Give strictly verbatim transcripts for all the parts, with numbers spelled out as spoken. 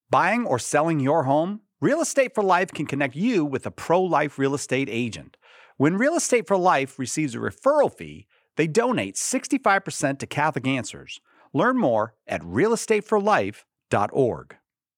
Buying or selling your home? Real Estate for Life can connect you with a pro-life real estate agent. When Real Estate for Life receives a referral fee, they donate sixty-five percent to Catholic Answers. Learn more at real estate for life dot org.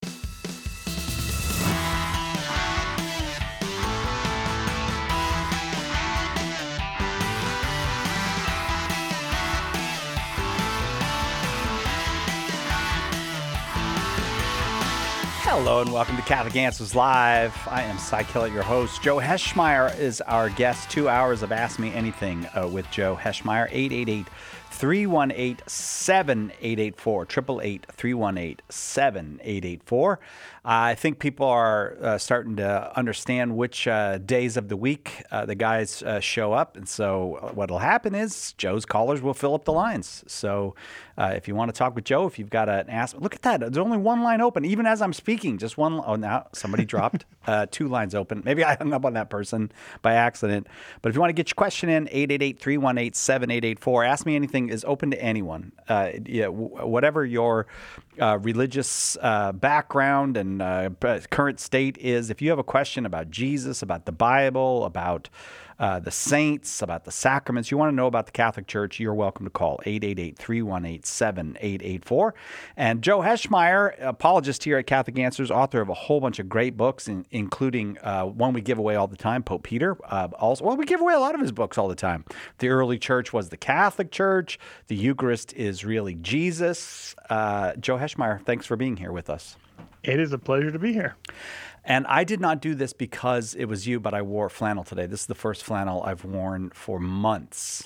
Hello and welcome to Catholic Answers Live. I am Cy Kellett, your host. Joe Heschmeyer is our guest. Two hours of Ask Me Anything uh, with Joe Heschmeyer. eight eight eight, three one eight, seven eight eight four. eight eight eight, three one eight, seven eight eight four. I think people are uh, starting to understand which uh, days of the week uh, the guys uh, show up. And so what will happen is Joe's callers will fill up the lines. So uh, if you want to talk with Joe, if you've got an ask, look at that. There's only one line open, even as I'm speaking. Just one. Oh, now somebody dropped uh, two lines open. Maybe I hung up on that person by accident. But if you want to get your question in, eight eight eight, three one eight, seven eight eight four. Ask Me Anything is open to anyone. Uh, yeah, w- whatever your uh, religious uh, background and uh, current state is, if you have a question about Jesus, about the Bible, about uh, the saints, about the sacraments, you want to know about the Catholic Church, you're welcome to call eight eight eight, three one eight, seven eight eight four. And Joe Heschmeyer, apologist here at Catholic Answers, author of a whole bunch of great books, in, including uh, one we give away all the time, Pope Peter. Uh, also, well, we give away a lot of his books all the time. The early church was the Catholic Church. The Eucharist is really Jesus. Uh, Joe Heschmeyer, thanks for being here with us. It is a pleasure to be here. And I did not do this because it was you, but I wore flannel today. This is the first flannel I've worn for months.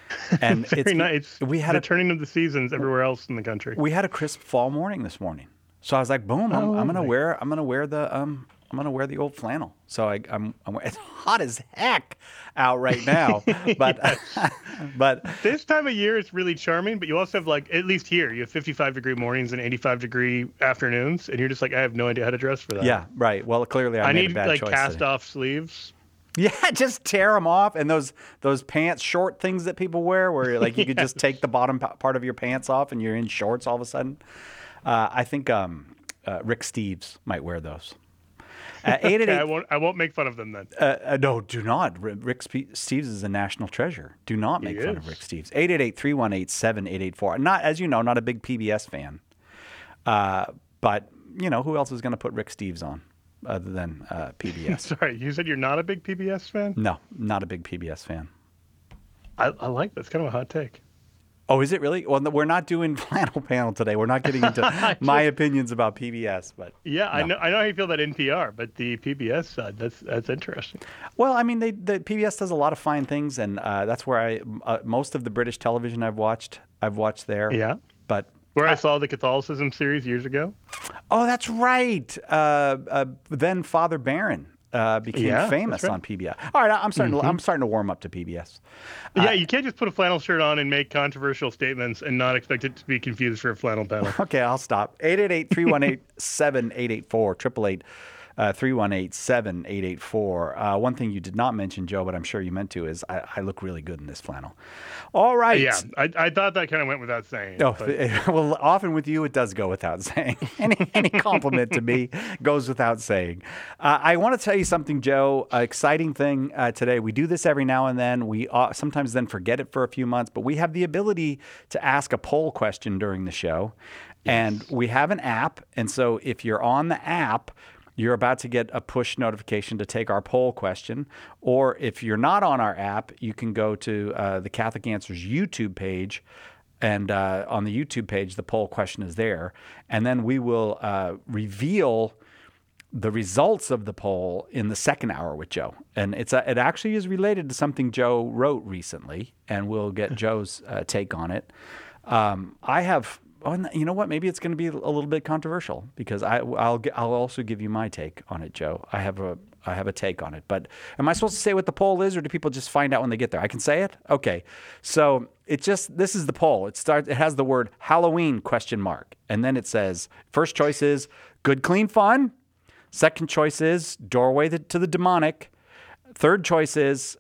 And Very it's nice. We had the a turning of the seasons everywhere else in the country. We had a crisp fall morning this morning, so I was like, "Boom! I'm, oh, I'm gonna wear. I'm gonna wear the um. I'm gonna wear the old flannel." So I, I'm. I'm it's hot as heck out right now, but but this time of year it's really charming. But you also have, like, at least here, you have fifty-five degree mornings and eighty-five degree afternoons, and you're just like, I have no idea how to dress for that. Yeah, right. Well, clearly I, I made need a bad like choice cast today. off sleeves. Yeah, just tear them off, and those those pants, short things that people wear, where like you could Yes. just take the bottom p- part of your pants off, and you're in shorts all of a sudden. Uh, I think um, uh, Rick Steves might wear those. Uh, eight eight Okay, I eight. won't. I won't make fun of them then. Uh, uh, no, do not. R- Rick Spe- Steves is a national treasure. Do not make He fun is. of Rick Steves. eight eight eight, three one eight, seven eight eight four. Not, as you know, not a big P B S fan. Uh, but, you know, who else is going to put Rick Steves on other than uh, P B S? Sorry, you said you're not a big P B S fan? No, not a big P B S fan. I, I like that. It's kind of a hot take. Oh, is it really? Well, no, we're not doing flannel panel today. We're not getting into my opinions about P B S, but Yeah, I no. know. I know how you feel about N P R, but the P B S side, that's that's interesting. Well, I mean, they, the P B S does a lot of fine things, and uh, that's where I uh, most of the British television I've watched, I've watched there. Yeah. But Where I saw the Catholicism series years ago. oh, that's right. Uh, uh, then Father Barron uh, became Yeah, that's famous right. on P B S. All right, I'm starting. Mm-hmm. To, I'm starting to warm up to P B S. Yeah, you can't just put a flannel shirt on and make controversial statements and not expect it to be confused for a flannel panel. Okay, I'll stop. eight eight eight, three one eight, seven eight eight four. eight eight eight, three one eight, seven eight eight four. Uh, one thing you did not mention, Joe, but I'm sure you meant to, is I, I look really good in this flannel. All right. Yeah, I, I thought that kind of went without saying. Oh, but- well, often with you, it does go without saying. Any any compliment to me goes without saying. Uh, I want to tell you something, Joe. An exciting thing uh, today. We do this every now and then. We uh, sometimes then forget it for a few months, but we have the ability to ask a poll question during the show. And we have an app. And so if you're on the app, you're about to get a push notification to take our poll question. Or if you're not on our app, you can go to uh, the Catholic Answers YouTube page. And uh, on the YouTube page, the poll question is there. And then we will uh, reveal the results of the poll in the second hour with Joe. And it's a, it actually is related to something Joe wrote recently. And we'll get Joe's uh, take on it. Um, I have... Oh, and you know what? Maybe it's going to be a little bit controversial because I, I'll g- I'll also give you my take on it, Joe. I have a I have a take on it. But am I supposed to say what the poll is, or do people just find out when they get there? I can say it. Okay. So it just this is the poll. It starts. It has the word Halloween question mark, and then it says first choice is good, clean, fun. Second choice is doorway to the demonic. Third choice is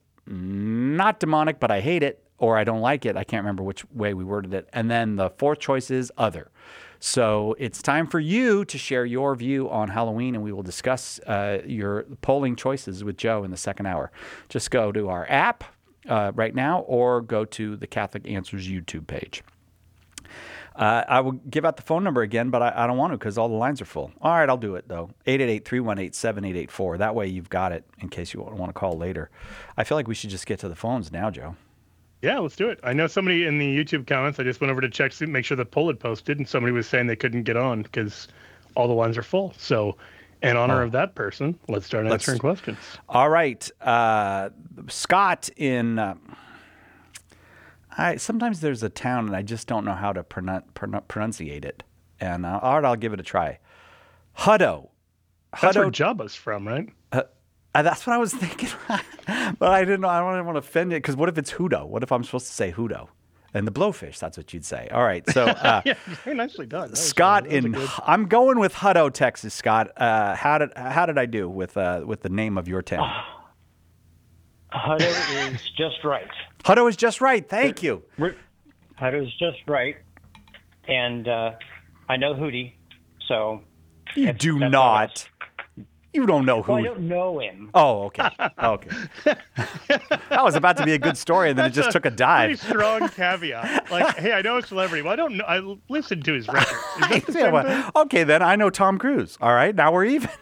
not demonic, but I hate it. Or I don't like it. I can't remember which way we worded it. And then the fourth choice is other. So it's time for you to share your view on Halloween, and we will discuss uh, your polling choices with Joe in the second hour. Just go to our app uh, right now or go to the Catholic Answers YouTube page. Uh, I will give out the phone number again, but I, I don't want to because all the lines are full. All right, I'll do it, though. eight eight eight, three one eight, seven eight eight four. That way you've got it in case you want to call later. I feel like we should just get to the phones now, Joe. Yeah, let's do it. I know somebody in the YouTube comments, I just went over to check to make sure the poll had posted, and somebody was saying they couldn't get on because all the lines are full. So in honor oh. of that person, let's start answering let's, questions. All right. Uh, Scott in... Uh, I, sometimes there's a town and I just don't know how to pronun- pron- pronunciate it. And uh, all right, I'll give it a try. Hutto. That's Hutto, where Jabba's from, right? Uh, uh, that's what I was thinking. But I didn't know. I don't want to offend it because what if it's Hutto? What if I'm supposed to say Hutto? And the blowfish, that's what you'd say. All right. So uh, yeah, very nicely done. Scott was, in, good... I'm going with Hutto, Texas, Scott. Uh, how did how did I do with uh, with the name of your town? Hutto is just right. Hutto is just right. Thank you. Hutto is just right. And uh, I know Hootie, so... You that's, do that's not. You don't know who. Well, I don't know him. Oh, okay. Okay. That was about to be a good story, and then That's it just a took a dive. Pretty strong caveat. Like, hey, I know a celebrity. Well, I don't know. I listened to his records. Is that the Yeah, same well, thing? okay, then I know Tom Cruise. All right, now we're even.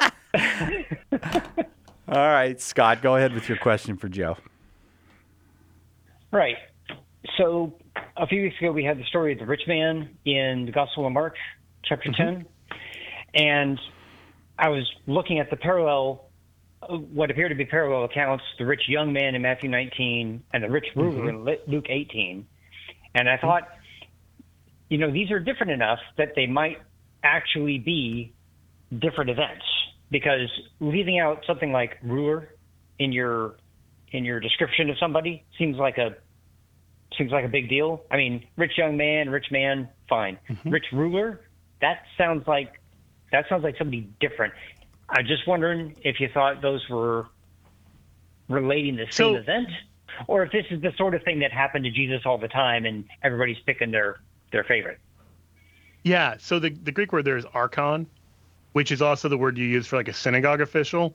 All right, Scott, go ahead with your question for Joe. Right. So a few weeks ago, we had the story of the rich man in the Gospel of Mark, chapter mm-hmm. ten. And I was looking at the parallel, what appear to be parallel accounts, the rich young man in Matthew nineteen and the rich ruler mm-hmm. in Luke eighteen. And I thought, you know, these are different enough that they might actually be different events. Because leaving out something like ruler in your in your description of somebody seems like a seems like a big deal. I mean, rich young man, rich man, fine. Mm-hmm. Rich ruler, that sounds like that sounds like somebody different. I'm just wondering if you thought those were relating the same so, event, or if this is the sort of thing that happened to Jesus all the time and everybody's picking their their favorite. Yeah. So the the Greek word there is archon, which is also the word you use for like a synagogue official.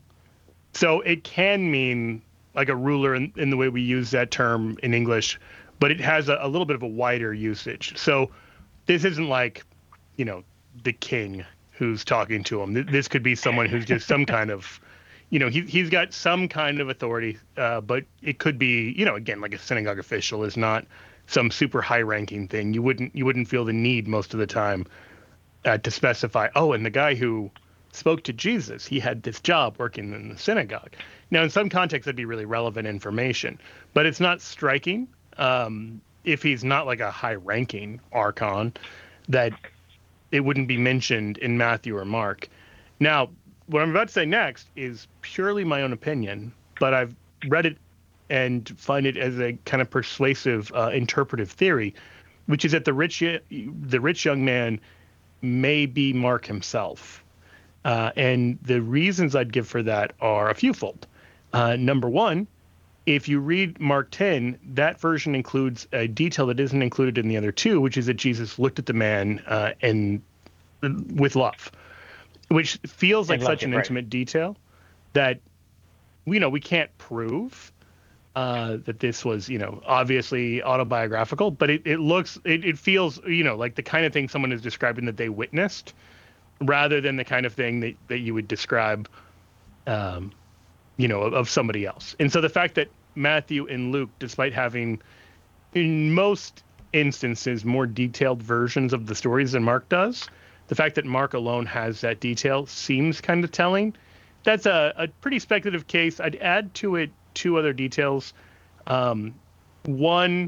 So it can mean like a ruler in, in the way we use that term in English, but it has a, a little bit of a wider usage. So this isn't like, you know, the king who's talking to him. This could be someone who's just some kind of, you know, he, he's got some kind of authority, uh, but it could be, you know, again, like a synagogue official is not some super high ranking thing. You wouldn't, you wouldn't feel the need most of the time Uh, to specify, oh, and the guy who spoke to Jesus, he had this job working in the synagogue. Now, in some contexts, that'd be really relevant information, but it's not striking um, if he's not like a high-ranking archon that it wouldn't be mentioned in Matthew or Mark. Now, what I'm about to say next is purely my own opinion, but I've read it and find it as a kind of persuasive uh, interpretive theory, which is that the rich, the rich young man may be Mark himself. Uh, and the reasons I'd give for that are a fewfold. Uh, number one, if you read Mark ten, that version includes a detail that isn't included in the other two, which is that Jesus looked at the man uh, and with love, which feels like such an right. intimate detail that, you know, we can't prove uh, that this was, you know, obviously autobiographical, but it, it looks, it, it feels, you know, like the kind of thing someone is describing that they witnessed rather than the kind of thing that, that you would describe, um, you know, of, of somebody else. And so the fact that Matthew and Luke, despite having in most instances more detailed versions of the stories than Mark does, the fact that Mark alone has that detail seems kind of telling. That's a, a pretty speculative case. I'd add to it two other details. Um, one,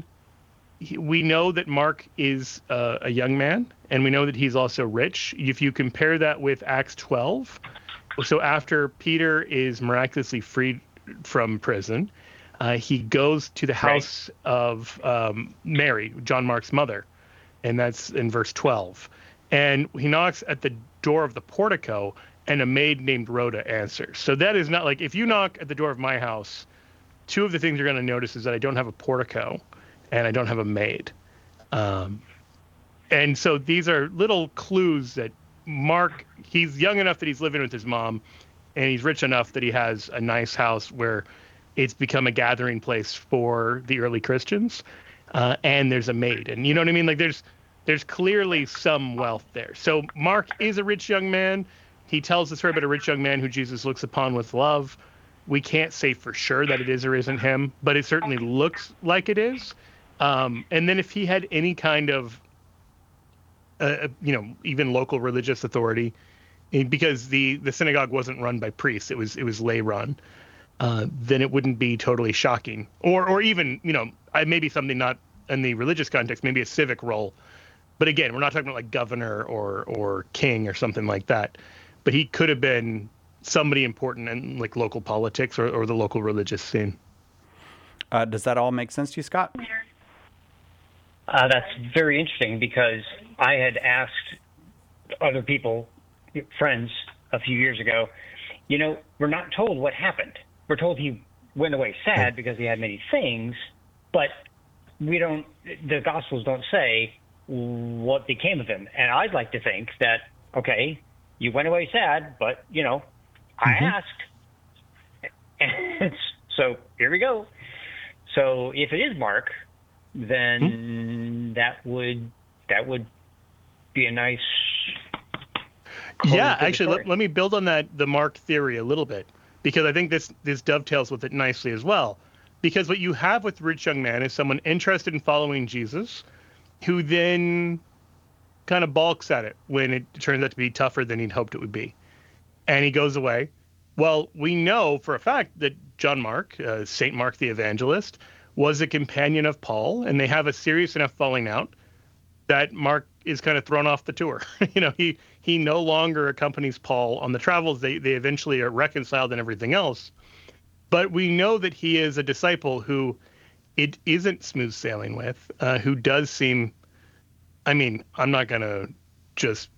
we know that Mark is uh, a young man, and we know that he's also rich. If you compare that with Acts twelve, so after Peter is miraculously freed from prison, uh, he goes to the house right. of um, Mary, John Mark's mother, and that's in verse twelve. And he knocks at the door of the portico, and a maid named Rhoda answers. So that is not like, if you knock at the door of my house, two of the things you're going to notice is that I don't have a portico and I don't have a maid. Um, and so these are little clues that Mark, he's young enough that he's living with his mom, and he's rich enough that he has a nice house where it's become a gathering place for the early Christians. Uh, and there's a maid. And you know what I mean? Like there's there's clearly some wealth there. So Mark is a rich young man. He tells the story about a rich young man who Jesus looks upon with love. We can't say for sure that it is or isn't him, but it certainly looks like it is. Um, and then if he had any kind of, uh, you know, even local religious authority, because the, the synagogue wasn't run by priests, it was it was lay run, uh, then it wouldn't be totally shocking. Or or even, you know, maybe something not in the religious context, maybe a civic role. But again, we're not talking about like governor or or king or something like that. But he could have been somebody important in like local politics or, or the local religious scene. Uh, does that all make sense to you, Scott? Uh, that's very interesting because I had asked other people, friends, a few years ago, you know, we're not told what happened. We're told he went away sad because he had many things, but we don't, the Gospels don't say what became of him. And I'd like to think that, okay, you went away sad, but, you know, I mm-hmm. asked. And so here we go. So if it is Mark, then mm-hmm. that would that would be a nice. Yeah, actually, let, let me build on that the Mark theory a little bit, because I think this this dovetails with it nicely as well. Because what you have with rich young man is someone interested in following Jesus, who then kind of balks at it when it turns out to be tougher than he'd hoped it would be, and he goes away. Well, we know for a fact that John Mark, uh, Saint Mark the Evangelist, was a companion of Paul, and they have a serious enough falling out that Mark is kind of thrown off the tour. you know, he he no longer accompanies Paul on the travels. They they eventually are reconciled and everything else. But we know that he is a disciple who it isn't smooth sailing with, uh, who does seem, I mean, I'm not going to just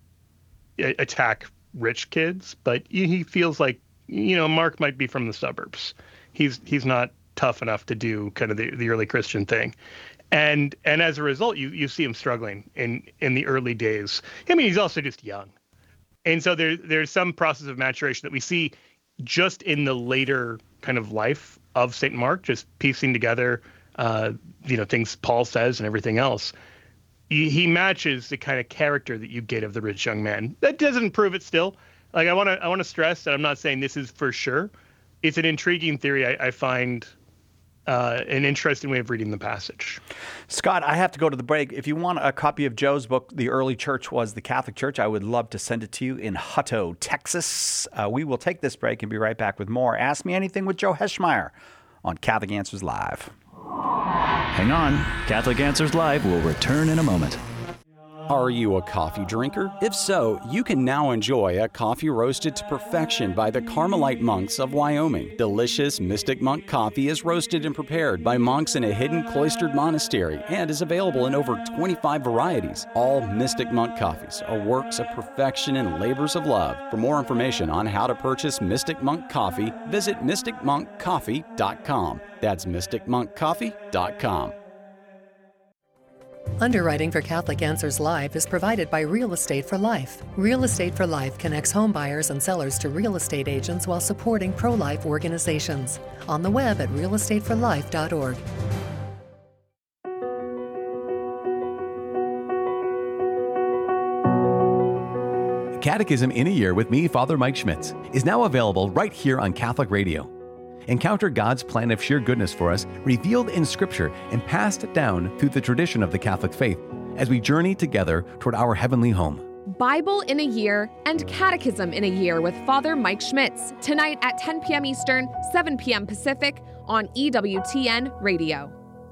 attack rich kids, but he feels like, you know, Mark might be from the suburbs. He's he's not tough enough to do kind of the, the early Christian thing. And and as a result, you you see him struggling in, in the early days. I mean, he's also just young. And so there there's some process of maturation that we see just in the later kind of life of Saint Mark, just piecing together, uh, you know, things Paul says and everything else. He, he matches the kind of character that you get of the rich young man. That doesn't prove it still. Like I want to I want to stress that I'm not saying this is for sure. It's an intriguing theory. I, I find uh, an interesting way of reading the passage. Scott, I have to go to the break. If you want a copy of Joe's book, The Early Church Was the Catholic Church, I would love to send it to you in Hutto, Texas. Uh, we will take this break and be right back with more Ask Me Anything with Joe Heschmeyer on Catholic Answers Live. Hang on. Catholic Answers Live will return in a moment. Are you a coffee drinker? If so, you can now enjoy a coffee roasted to perfection by the Carmelite monks of Wyoming. Delicious Mystic Monk coffee is roasted and prepared by monks in a hidden cloistered monastery and is available in over twenty-five varieties. All Mystic Monk coffees are works of perfection and labors of love. For more information on how to purchase Mystic Monk coffee, visit mystic monk coffee dot com. That's mystic monk coffee dot com. Underwriting for Catholic Answers Live is provided by Real Estate for Life. Real Estate for Life connects home buyers and sellers to real estate agents while supporting pro-life organizations. On the web at real estate for life dot org. Catechism in a Year with me, Father Mike Schmitz, is now available right here on Catholic Radio. Encounter God's plan of sheer goodness for us, revealed in Scripture and passed down through the tradition of the Catholic faith as we journey together toward our heavenly home. Bible in a Year and Catechism in a Year with Father Mike Schmitz, tonight at ten p.m. Eastern, seven p.m. Pacific on E W T N Radio.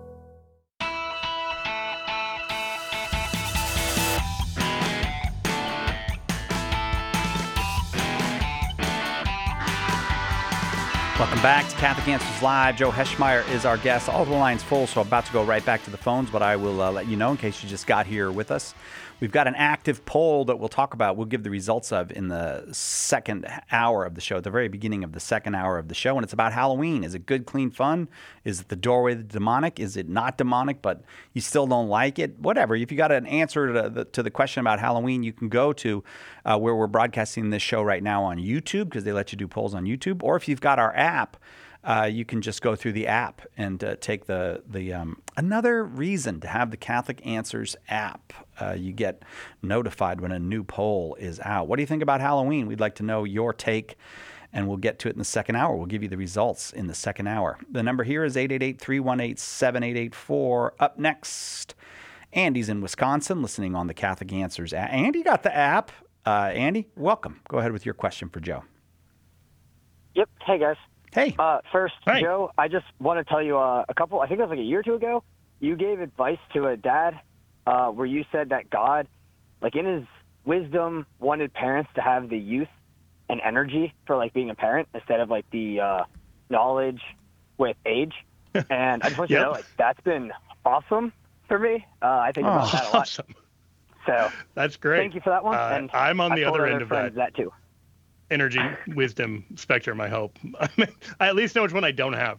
Welcome back to Catholic Answers Live. Joe Heschmeyer is our guest. All the lines full, so I'm about to go right back to the phones, but I will uh, let you know in case you just got here with us. We've got an active poll that we'll talk about. We'll give the results of in the second hour of the show, at the very beginning of the second hour of the show. And it's about Halloween. Is it good, clean fun? Is it the doorway to demonic? Is it not demonic, but you still don't like it? Whatever. If you got an answer to the, to the question about Halloween, you can go to uh, where we're broadcasting this show right now on YouTube, because they let you do polls on YouTube. Or if you've got our app, Uh, you can just go through the app and uh, take the the um, another reason to have the Catholic Answers app. Uh, you get notified when a new poll is out. What do you think about Halloween? We'd like to know your take, and we'll get to it in the second hour. We'll give you the results in the second hour. The number here is eight eight eight, three one eight, seven eight eight four. Up next, Andy's in Wisconsin, listening on the Catholic Answers app. Andy got the app. Uh, Andy, welcome. Go ahead with your question for Joe. Yep. Hey, guys. Hey. Uh, first, Hi. Joe, I just want to tell you uh, a couple, I think it was like a year or two ago, you gave advice to a dad uh, where you said that God, like in his wisdom, wanted parents to have the youth and energy for like being a parent instead of like the uh, knowledge with age. And I just want you Yep. to know, like, that's been awesome for me. Uh, I think about Oh, that a lot. Awesome. So That's great. thank you for that one. Uh, and I'm on I the told other other end of friends that. that too. Energy, wisdom spectrum, I hope. I at least know which one I don't have.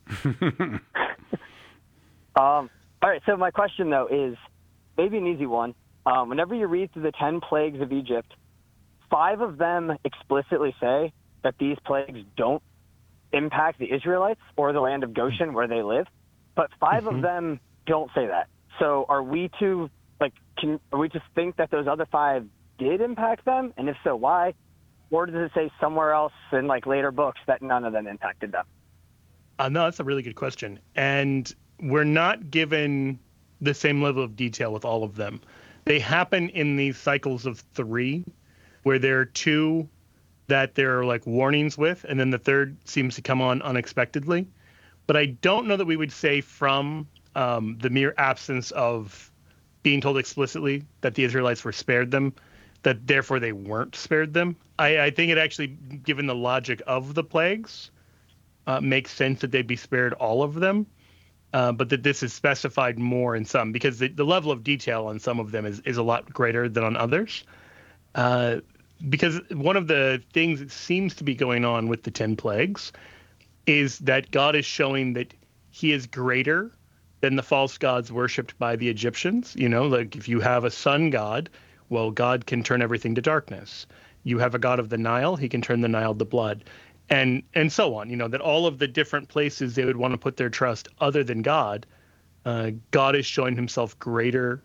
Um, all right, so my question, though, is maybe an easy one. Um, whenever you read through the ten plagues of Egypt, five of them explicitly say that these plagues don't impact the Israelites or the land of Goshen where they live, but five Mm-hmm. of them don't say that. So are we to, like, can, are we to think that those other five did impact them? And if so, why? Or does it say somewhere else in, like, later books that none of them impacted them? Uh, no, that's a really good question. And we're not given the same level of detail with all of them. They happen in these cycles of three, where there are two that there are like warnings with, and then the third seems to come on unexpectedly. But I don't know that we would say from um, the mere absence of being told explicitly that the Israelites were spared them, that therefore they weren't spared them. I, I think it actually, given the logic of the plagues, uh, makes sense that they'd be spared all of them, uh, but that this is specified more in some, because the, the level of detail on some of them is, is a lot greater than on others. Uh, because one of the things that seems to be going on with the ten plagues is that God is showing that he is greater than the false gods worshipped by the Egyptians. You know, like if you have a sun god, well, God can turn everything to darkness. You have a god of the Nile, he can turn the Nile to blood, and and so on. You know, that all of the different places they would want to put their trust other than God, uh, God is showing himself greater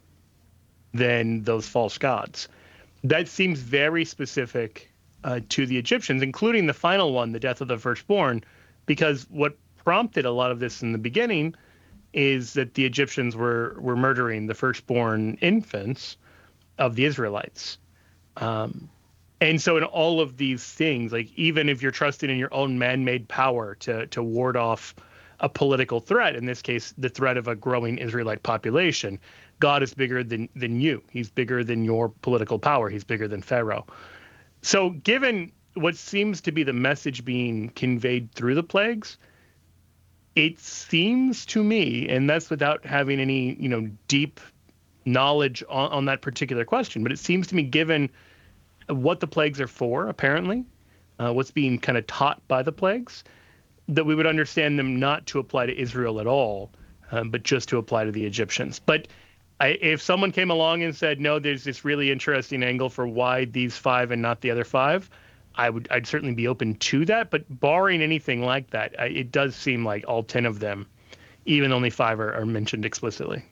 than those false gods. That seems very specific uh, to the Egyptians, including the final one, the death of the firstborn, because what prompted a lot of this in the beginning is that the Egyptians were were murdering the firstborn infants of the Israelites. Um, and so in all of these things, like even if you're trusting in your own man-made power to to ward off a political threat, in this case, the threat of a growing Israelite population, God is bigger than, than you. He's bigger than your political power. He's bigger than Pharaoh. So given what seems to be the message being conveyed through the plagues, it seems to me, and that's without having any, you know, deep knowledge on, on that particular question, but it seems to me, given what the plagues are for, apparently, uh, what's being kind of taught by the plagues, that we would understand them not to apply to Israel at all, um, but just to apply to the Egyptians. But I, if someone came along and said, no, there's this really interesting angle for why these five and not the other five, I would, I'd certainly be open to that. But barring anything like that, I, it does seem like all ten of them, even only five are, are mentioned explicitly.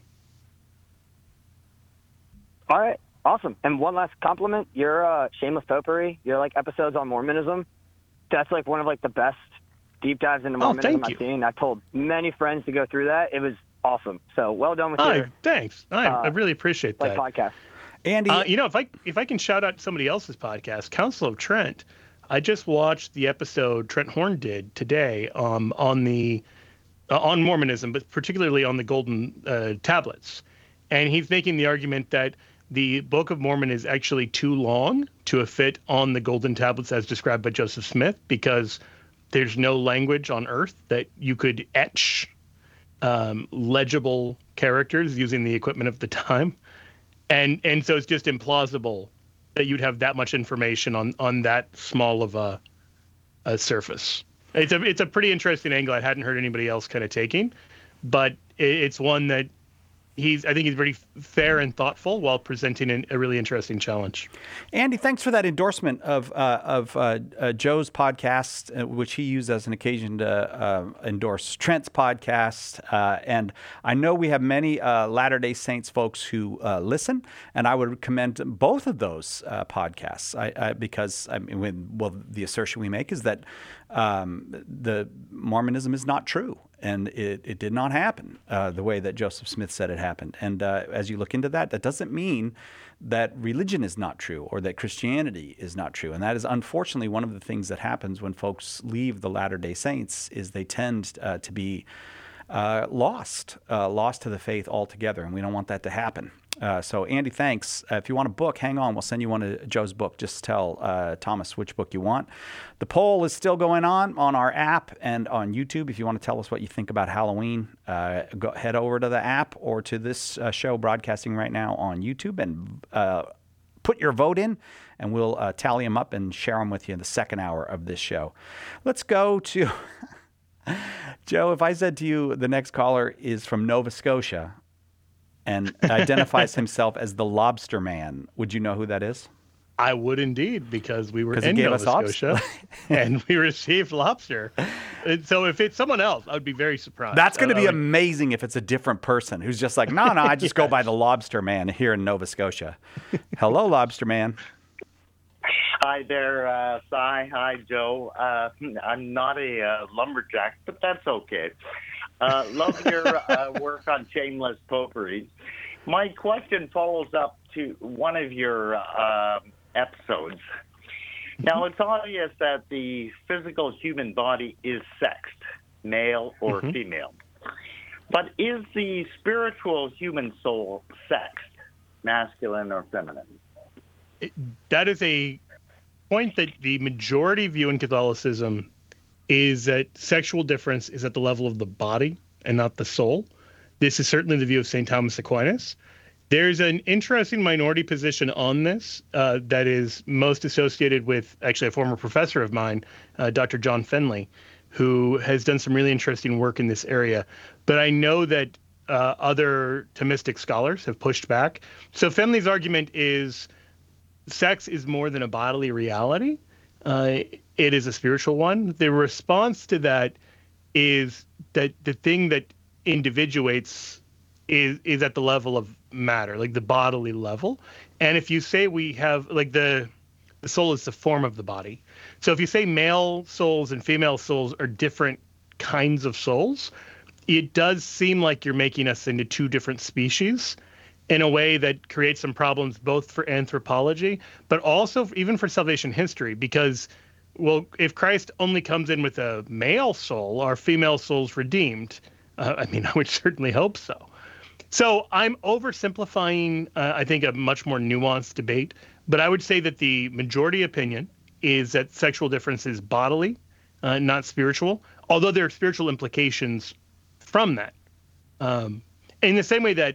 All right. Awesome. And one last compliment. Your uh, Shameless Popery, your like episodes on Mormonism, that's like one of like the best deep dives into Oh, Mormonism thank I've you. seen. I told many friends to go through that. It was awesome. So well done with Oh, your thanks. I, uh, I really appreciate like that. podcast. Andy, Uh, you know, if I if I can shout out somebody else's podcast, Council of Trent, I just watched the episode Trent Horn did today um, on the uh, on Mormonism, but particularly on the Golden uh, Tablets, and he's making the argument that the Book of Mormon is actually too long to fit on the Golden Tablets as described by Joseph Smith, because there's no language on Earth that you could etch um, legible characters using the equipment of the time. And and so it's just implausible that you'd have that much information on, on that small of a, a surface. It's a it's a pretty interesting angle I hadn't heard anybody else kind of taking, but it, it's one that he's I think he's very fair and thoughtful while presenting an, a really interesting challenge. Andy, thanks for that endorsement of uh, of uh, uh, Joe's podcast, uh, which he used as an occasion to uh, endorse Trent's podcast. Uh, and I know we have many uh, Latter-day Saints folks who uh, listen, and I would commend both of those uh, podcasts I, I, because I mean, when, well, the assertion we make is that um, the Mormonism is not true. And it, it did not happen uh, the way that Joseph Smith said it happened. And uh, as you look into that, that doesn't mean that religion is not true or that Christianity is not true. And that is unfortunately one of the things that happens when folks leave the Latter-day Saints is they tend uh, to be uh, lost, uh, lost to the faith altogether. And we don't want that to happen. Uh, so, Andy, thanks. Uh, if you want a book, hang on. We'll send you one of Joe's book. Just tell uh, Thomas which book you want. The poll is still going on on our app and on YouTube. If you want to tell us what you think about Halloween, uh, go, head over to the app or to this uh, show broadcasting right now on YouTube and uh, put your vote in, and we'll uh, tally them up and share them with you in the second hour of this show. Let's go to Joe. If I said to you the next caller is from Nova Scotia and identifies himself as the Lobster Man, would you know who that is? I would indeed, because we were in gave Nova us Scotia and we received lobster. And so if it's someone else, I would be very surprised. That's going to be would... amazing if it's a different person who's just like, no, no, I just yes. go by the Lobster Man here in Nova Scotia. Hello, Lobster Man. Hi there, uh, Cy. Hi, Joe. Uh, I'm not a uh, lumberjack, but that's okay. Uh, love your uh, work on shameless popery. My question follows up to one of your uh, episodes. Now, it's obvious that the physical human body is sexed, male or mm-hmm. female. But is the spiritual human soul sexed, masculine or feminine? It, that is a point that the majority view in Catholicism is that sexual difference is at the level of the body and not the soul. This is certainly the view of Saint Thomas Aquinas. There's an interesting minority position on this uh, that is most associated with actually a former professor of mine, uh, Doctor John Fenley, who has done some really interesting work in this area. But I know that uh, other Thomistic scholars have pushed back. So Fenley's argument is sex is more than a bodily reality. Uh, it is a spiritual one. The response to that is that the thing that individuates is is at the level of matter, like the bodily level. And if you say we have, like the the soul is the form of the body. So if you say male souls and female souls are different kinds of souls, it does seem like you're making us into two different species in a way that creates some problems both for anthropology, but also even for salvation history, because, well, if Christ only comes in with a male soul, are female souls redeemed? Uh, I mean, I would certainly hope so. So I'm oversimplifying, uh, I think, a much more nuanced debate, but I would say that the majority opinion is that sexual difference is bodily, uh, not spiritual, although there are spiritual implications from that. Um, in the same way that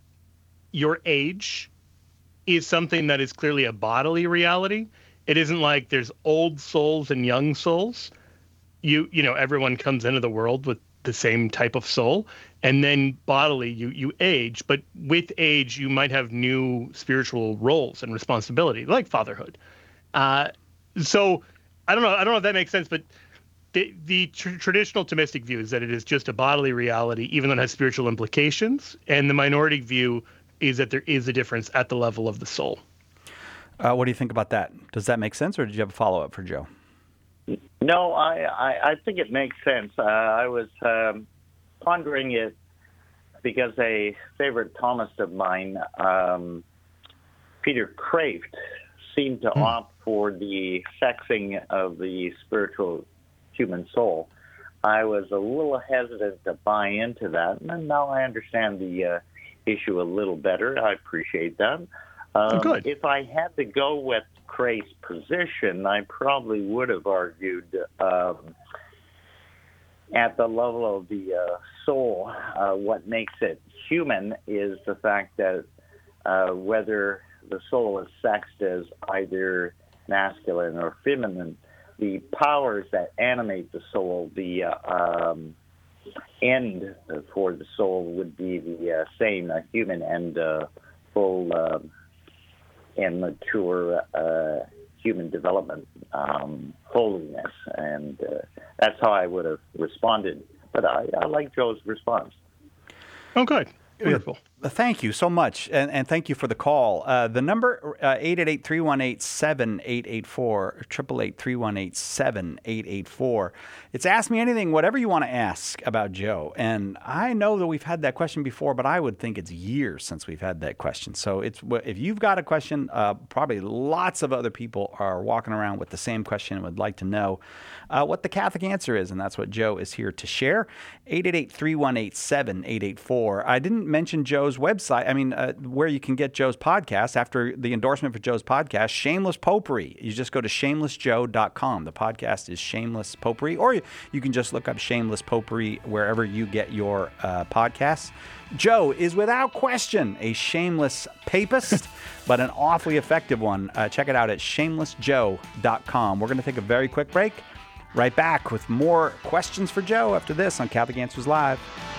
your age is something that is clearly a bodily reality. It isn't like there's old souls and young souls. You you know, everyone comes into the world with the same type of soul, and then bodily you you age, but with age you might have new spiritual roles and responsibility, like fatherhood. Uh, so I don't know, I don't know if that makes sense, but the the tr- traditional Thomistic view is that it is just a bodily reality, even though it has spiritual implications, and the minority view is that there is a difference at the level of the soul. Uh, what do you think about that? Does that make sense, or did you have a follow-up for Joe? No, I, I, I think it makes sense. Uh, I was um, pondering it because a favorite Thomist of mine, um, Peter Kraft, seemed to hmm. opt for the sexing of the spiritual human soul. I was a little hesitant to buy into that, and now I understand the uh, issue a little better. I appreciate that. Um, oh, good. If I had to go with Craig's position, I probably would have argued um, at the level of the uh, soul, uh, what makes it human is the fact that uh, whether the soul is sexed as either masculine or feminine, the powers that animate the soul, the uh, um, end for the soul would be the uh, same, a human and uh, full uh, and mature uh, human development, um, holiness. And uh, that's how I would have responded. But I, I like Joe's response. Oh, good. Wonderful. Thank you so much, and, and thank you for the call. Uh, the number, uh, eight eight eight, three one eight, seven eight eight four, eight eight eight, three one eight, seven eight eight four. It's Ask Me Anything, whatever you want to ask about Joe. And I know that we've had that question before, but I would think it's years since we've had that question. So it's if you've got a question, uh, probably lots of other people are walking around with the same question and would like to know uh, what the Catholic answer is, and that's what Joe is here to share. eight eight eight, three one eight, seven eight eight four. I didn't mention Joe's website, I mean, uh, where you can get Joe's podcast after the endorsement for Joe's podcast, Shameless Popery. You just go to shameless joe dot com. The podcast is Shameless Popery, or you, you can just look up Shameless Popery wherever you get your uh, podcasts. Joe is without question a shameless papist, but an awfully effective one. Uh, check it out at shameless joe dot com. We're going to take a very quick break. Right back with more questions for Joe after this on Catholic Answers Live.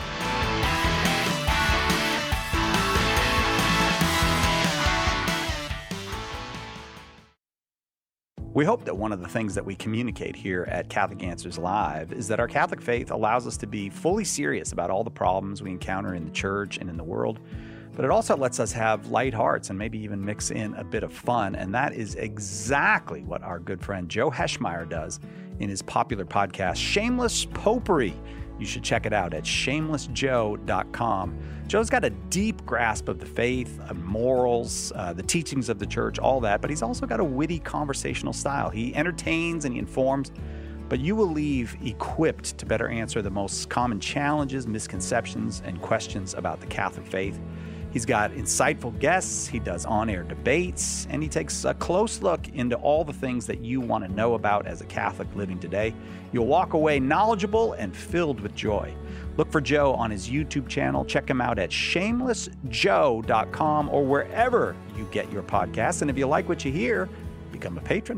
We hope that one of the things that we communicate here at Catholic Answers Live is that our Catholic faith allows us to be fully serious about all the problems we encounter in the church and in the world, but it also lets us have light hearts and maybe even mix in a bit of fun. And that is exactly what our good friend Joe Heschmeyer does in his popular podcast, Shameless Popery. You should check it out at shameless joe dot com. Joe's got a deep grasp of the faith, of morals, uh, the teachings of the church, all that, but he's also got a witty conversational style. He entertains and he informs, but you will leave equipped to better answer the most common challenges, misconceptions, and questions about the Catholic faith. He's got insightful guests, he does on-air debates, and he takes a close look into all the things that you want to know about as a Catholic living today. You'll walk away knowledgeable and filled with joy. Look for Joe on his YouTube channel. Check him out at shameless joe dot com or wherever you get your podcasts. And if you like what you hear, become a patron.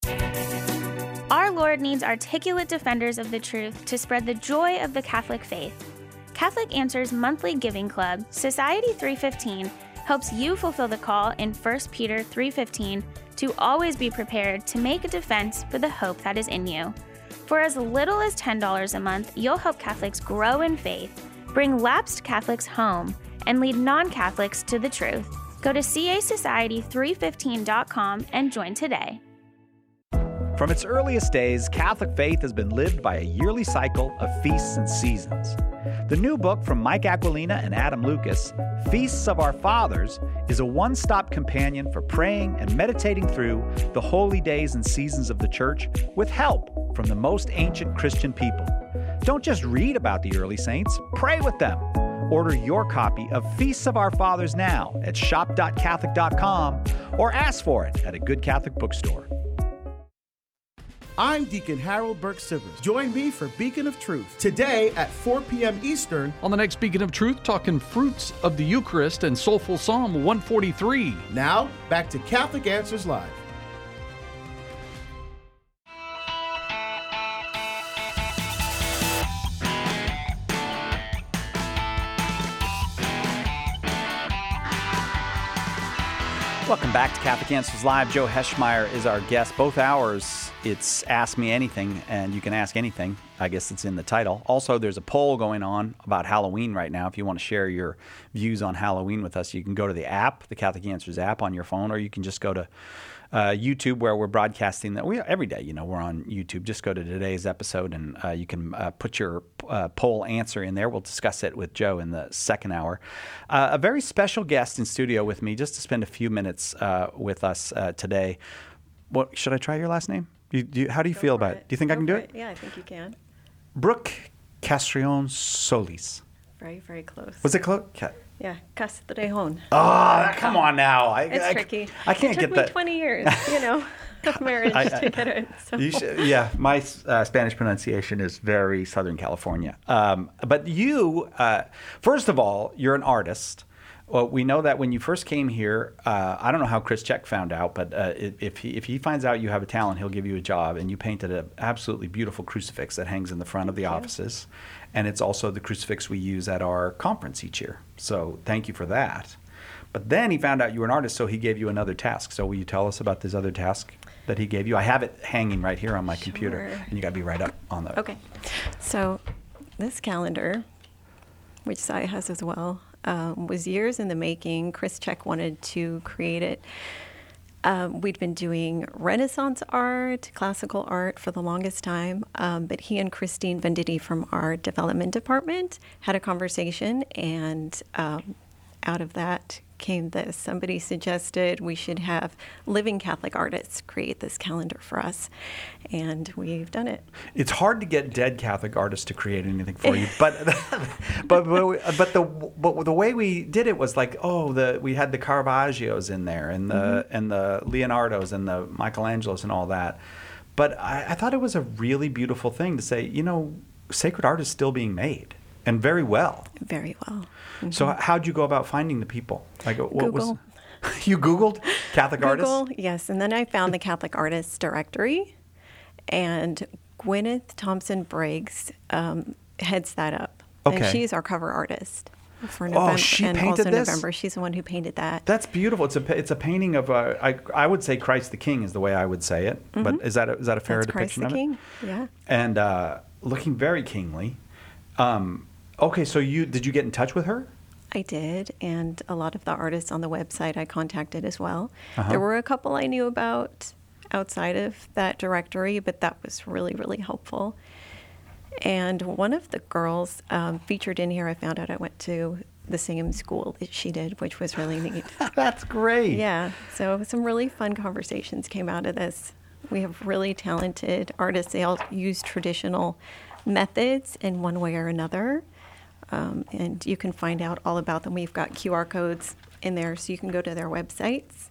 Our Lord needs articulate defenders of the truth to spread the joy of the Catholic faith. Catholic Answers monthly giving club, Society three fifteen, helps you fulfill the call in First Peter three fifteen to always be prepared to make a defense for the hope that is in you. For as little as ten dollars a month, you'll help Catholics grow in faith, bring lapsed Catholics home, and lead non-Catholics to the truth. Go to c a society three fifteen dot com and join today. From its earliest days, Catholic faith has been lived by a yearly cycle of feasts and seasons. The new book from Mike Aquilina and Adam Lucas, Feasts of Our Fathers, is a one-stop companion for praying and meditating through the holy days and seasons of the Church with help from the most ancient Christian people. Don't just read about the early saints, pray with them. Order your copy of Feasts of Our Fathers now at shop dot catholic dot com or ask for it at a good Catholic bookstore. I'm Deacon Harold Burke-Sivers. Join me for Beacon of Truth today at four p.m. Eastern. On the next Beacon of Truth, talking fruits of the Eucharist and Soulful Psalm one forty-three. Now, back to Catholic Answers Live. Welcome back to Catholic Answers Live. Joe Heschmeyer is our guest. Both hours, it's Ask Me Anything, and you can ask anything. I guess it's in the title. Also, there's a poll going on about Halloween right now. If you want to share your views on Halloween with us, you can go to the app, the Catholic Answers app on your phone, or you can just go to uh, YouTube where we're broadcasting that. We every day, you know, we're on YouTube. Just go to today's episode, and uh, you can uh, put your uh, poll answer in there. We'll discuss it with Joe in the second hour. Uh, a very special guest in studio with me, just to spend a few minutes uh, with us uh, today. What should I try your last name? You, do you, how do you Go feel about it? it? Do you think Go I can do it? it? Yeah, I think you can. Brooke Castrillon Solis. Very, very close. Was it close? Ca- yeah, Castrillon. Oh, come on now. I, it's I, tricky. I can't it took get that. me twenty years, you know, of marriage I, I, to get it. So. You should, yeah, my uh, Spanish pronunciation is very Southern California. Um, but you, uh, first of all, you're an artist. Well, we know that when you first came here, uh, I don't know how Chris Check found out, but uh, if he if he finds out you have a talent, he'll give you a job. And you painted an absolutely beautiful crucifix that hangs in the front of the offices, and it's also the crucifix we use at our conference each year. So thank you for that. But then he found out you were an artist, so he gave you another task. So will you tell us about this other task that he gave you? I have it hanging right here on my Sure. computer, and you got to be right up on the. Okay. So this calendar, which Sai has as well, um, was years in the making. Chris Check wanted to create it. Um, we'd been doing Renaissance art, classical art for the longest time, um, but he and Christine Venditti from our development department had a conversation, and um, out of that came this. Somebody suggested we should have living Catholic artists create this calendar for us, and we've done it. It's hard to get dead Catholic artists to create anything for you, but but but, but the but the way we did it was like, oh, the we had the Caravaggios in there, and the mm-hmm. and the Leonardos and the Michelangelos and all that. But I, I thought it was a really beautiful thing to say, you know, sacred art is still being made, and very well. Very well. Mm-hmm. So how'd you go about finding the people? Like, what Google. was you Googled Catholic Google, artists? Yes, and then I found the Catholic Artists Directory, and Gwyneth Thompson Briggs um, heads that up. Okay. And she's our cover artist for November. Oh, she and painted also this? November. She's the one who painted that. That's beautiful. It's a it's a painting of uh, I I would say Christ the King is the way I would say it. Mm-hmm. But is that a, is that a fair That's depiction Christ the of King. it? Yeah. And uh, looking very kingly. Um, okay, so you did you get in touch with her? I did, and a lot of the artists on the website I contacted as well. Uh-huh. There were a couple I knew about outside of that directory, but that was really, really helpful. And one of the girls um, featured in here, I found out I went to the same school that she did, which was really neat. That's great. Yeah, so some really fun conversations came out of this. We have really talented artists. They all use traditional methods in one way or another. Um, and you can find out all about them. We've got Q R codes in there, so you can go to their websites.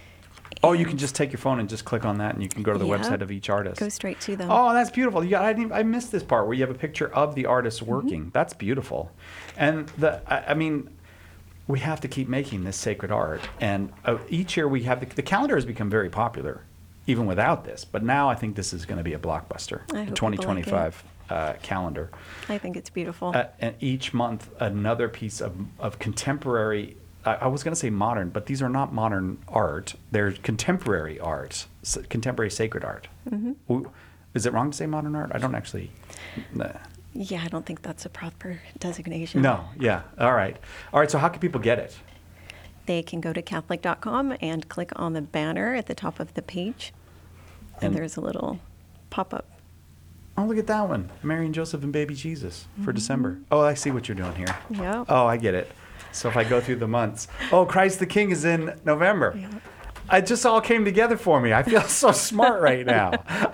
Oh, you can just take your phone and just click on that, and you can go to the Yeah. website of each artist. Go straight to them. Oh, that's beautiful. Yeah, I didn't, I missed this part where you have a picture of the artist working. Mm-hmm. That's beautiful. And the I, I mean, we have to keep making this sacred art. And uh, each year we have the, the calendar has become very popular, even without this. But now I think this is going to be a blockbuster. I The hope people twenty twenty-five like uh, calendar. I think it's beautiful. Uh, and each month another piece of of contemporary. I, I was going to say modern, but these are not modern art. They're contemporary art, s- contemporary sacred art. Mm-hmm. W- Is it wrong to say modern art? I don't actually. Nah. Yeah, I don't think that's a proper designation. No. Yeah. All right. All right. So how can people get it? They can go to Catholic dot com and click on the banner at the top of the page. And, And- there's a little pop-up. Oh, look at that one. Mary and Joseph and baby Jesus for December. Oh, I see what you're doing here. Yeah. Oh, I get it. So if I go through the months, oh, Christ the King is in November. Yeah. It just all came together for me. I feel so smart right now.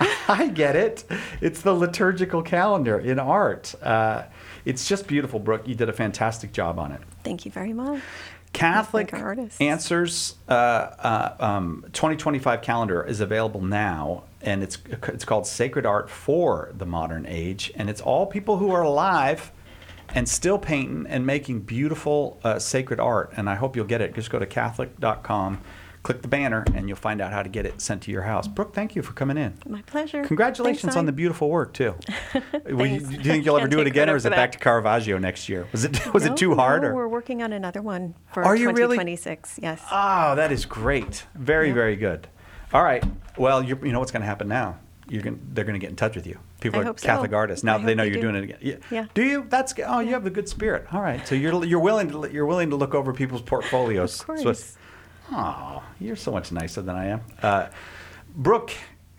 I get it. It's the liturgical calendar in art. Uh, it's just beautiful, Brooke. You did a fantastic job on it. Thank you very much. Catholic Thank our artists. Answers uh, uh, um, twenty twenty-five calendar is available now, and it's it's called Sacred Art for the Modern Age, and it's all people who are alive and still painting and making beautiful uh, sacred art. And I hope you'll get it. Just go to Catholic dot com, click the banner, and you'll find out how to get it sent to your house. Brooke, thank you for coming in. My pleasure. Congratulations Thanks, on Sai. the beautiful work too. Will you, do you think you'll ever Can't do it take again, or credit is for it back that. to Caravaggio next year? Was it was No, it too hard? No, or? we're working on another one for Are you really? twenty twenty-six. Yes. Oh, that is great. Very, Yeah. very good. All right. Well, you're, you know what's going to happen now? You're going they're going to get in touch with you. People I are hope so. Catholic artists now I that they hope know they you're do. doing it again. Yeah. Yeah. Do you? That's g- oh, you have a good spirit. All right. So you're you're willing to you're willing to look over people's portfolios. Of course. So it's- oh, you're so much nicer than I am. Uh, Brooke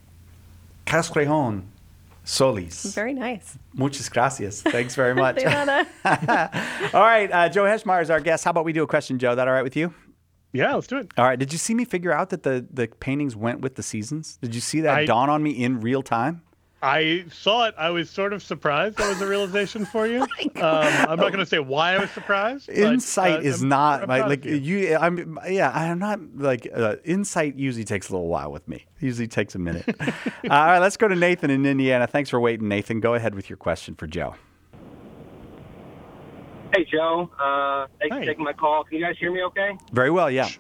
Castrejon Solis. Very nice. Muchas gracias. Thanks very much. De nada. All right. Uh, Joe Heschmeyer is our guest. How about we do a question, Joe? That all right with you? Yeah, let's do it. All right. Did you see me figure out that the, the paintings went with the seasons? Did you see that I- dawn on me in real time? I saw it. I was sort of surprised that was a realization for you. Um, I'm not going to say why I was surprised. but, Insight uh, is I'm- not I'm my, proud like of you. you. I'm yeah. I'm not like uh, insight. Usually takes a little while with me. Usually takes a minute. uh, all right. Let's go to Nathan in Indiana. Thanks for waiting, Nathan. Go ahead with your question for Joe. Hey, Joe. Uh, thanks Hi. for taking my call. Can you guys hear me okay? Very well, yeah.